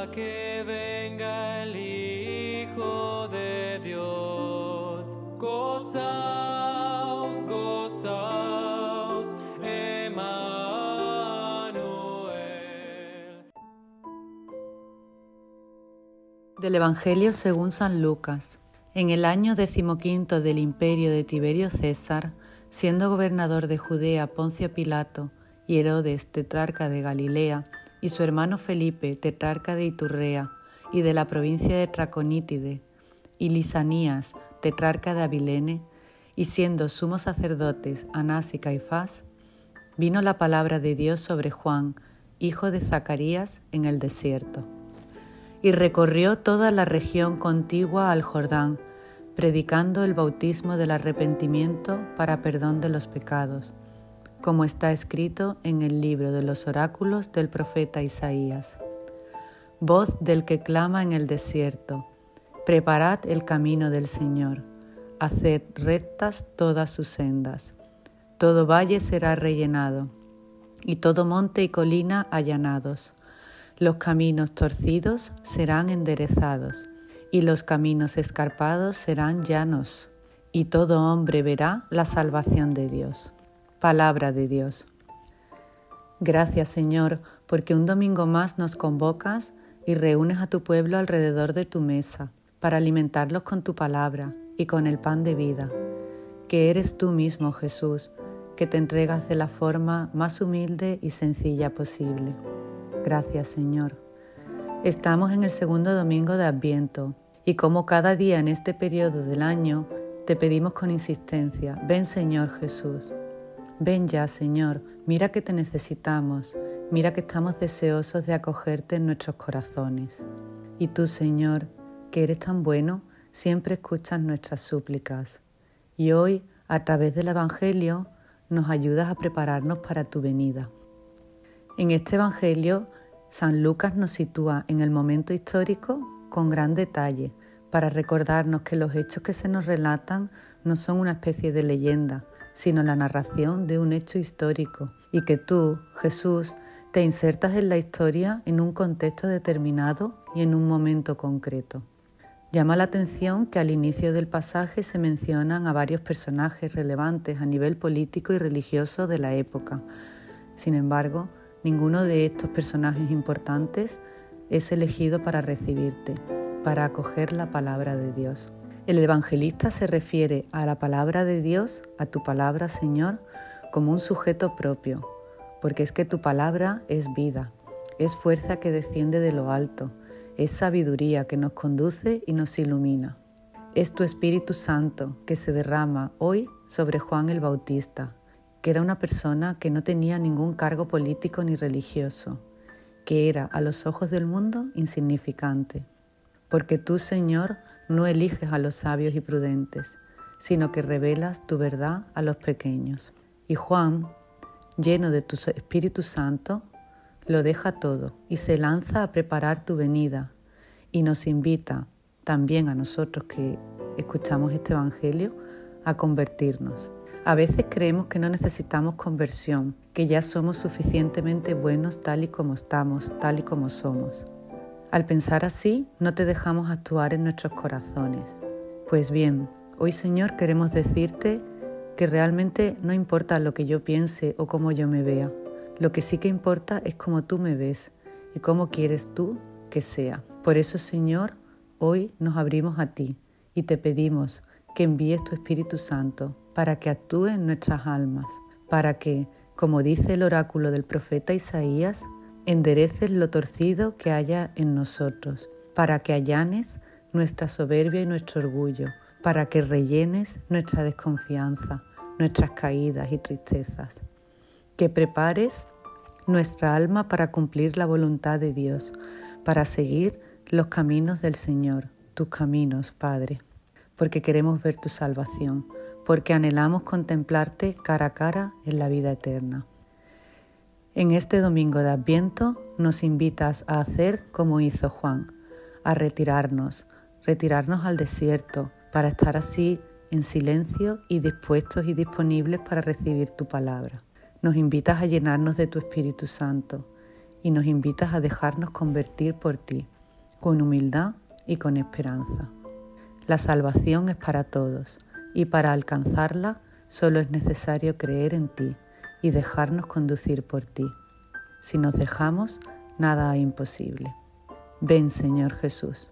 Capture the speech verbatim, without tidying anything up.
que venga el Hijo de Dios. Gozaos, gozaos, Emmanuel. Del Evangelio según San Lucas. En el año decimoquinto del imperio de Tiberio César, siendo gobernador de Judea Poncio Pilato y Herodes, tetrarca de Galilea, y su hermano Felipe, tetrarca de Iturrea y de la provincia de Traconítide, y Lisanías, tetrarca de Abilene, y siendo sumos sacerdotes Anás y Caifás, vino la palabra de Dios sobre Juan, hijo de Zacarías, en el desierto. Y recorrió toda la región contigua al Jordán, predicando el bautismo del arrepentimiento para perdón de los pecados, como está escrito en el libro de los oráculos del profeta Isaías. Voz del que clama en el desierto: preparad el camino del Señor, haced rectas todas sus sendas. Todo valle será rellenado, y todo monte y colina allanados. Los caminos torcidos serán enderezados, y los caminos escarpados serán llanos, y todo hombre verá la salvación de Dios. Palabra de Dios. Gracias, Señor, porque un domingo más nos convocas y reúnes a tu pueblo alrededor de tu mesa, para alimentarlos con tu palabra y con el pan de vida, que eres tú mismo, Jesús, que te entregas de la forma más humilde y sencilla posible. Gracias, Señor. Estamos en el segundo domingo de Adviento y como cada día en este periodo del año, te pedimos con insistencia: ven, Señor Jesús. Ven ya, Señor, mira que te necesitamos, mira que estamos deseosos de acogerte en nuestros corazones. Y tú, Señor, que eres tan bueno, siempre escuchas nuestras súplicas. Y hoy, a través del Evangelio, nos ayudas a prepararnos para tu venida. En este Evangelio, San Lucas nos sitúa en el momento histórico con gran detalle, para recordarnos que los hechos que se nos relatan no son una especie de leyenda, sino la narración de un hecho histórico, y que tú, Jesús, te insertas en la historia en un contexto determinado y en un momento concreto. Llama la atención que al inicio del pasaje se mencionan a varios personajes relevantes a nivel político y religioso de la época. Sin embargo, ninguno de estos personajes importantes es elegido para recibirte, para acoger la palabra de Dios. El evangelista se refiere a la palabra de Dios, a tu palabra, Señor, como un sujeto propio, porque es que tu palabra es vida, es fuerza que desciende de lo alto, es sabiduría que nos conduce y nos ilumina. Es tu Espíritu Santo que se derrama hoy sobre Juan el Bautista, que era una persona que no tenía ningún cargo político ni religioso, que era a los ojos del mundo insignificante. Porque tú, Señor, no eliges a los sabios y prudentes, sino que revelas tu verdad a los pequeños. Y Juan, lleno de tu Espíritu Santo, lo deja todo y se lanza a preparar tu venida y nos invita también a nosotros que escuchamos este Evangelio a convertirnos. A veces creemos que no necesitamos conversión, que ya somos suficientemente buenos tal y como estamos, tal y como somos. Al pensar así, no te dejamos actuar en nuestros corazones. Pues bien, hoy, Señor, queremos decirte que realmente no importa lo que yo piense o cómo yo me vea. Lo que sí que importa es cómo tú me ves y cómo quieres tú que sea. Por eso, Señor, hoy nos abrimos a ti y te pedimos que envíes tu Espíritu Santo para que actúe en nuestras almas, para que, como dice el oráculo del profeta Isaías, endereces lo torcido que haya en nosotros, para que allanes nuestra soberbia y nuestro orgullo, para que rellenes nuestra desconfianza, nuestras caídas y tristezas. Que prepares nuestra alma para cumplir la voluntad de Dios, para seguir los caminos del Señor, tus caminos, Padre, porque queremos ver tu salvación, porque anhelamos contemplarte cara a cara en la vida eterna. En este domingo de Adviento nos invitas a hacer como hizo Juan, a retirarnos, retirarnos al desierto, para estar así en silencio y dispuestos y disponibles para recibir tu palabra. Nos invitas a llenarnos de tu Espíritu Santo y nos invitas a dejarnos convertir por ti, con humildad y con esperanza. La salvación es para todos y para alcanzarla solo es necesario creer en ti y dejarnos conducir por ti. Si nos dejamos, nada es imposible. Ven, Señor Jesús.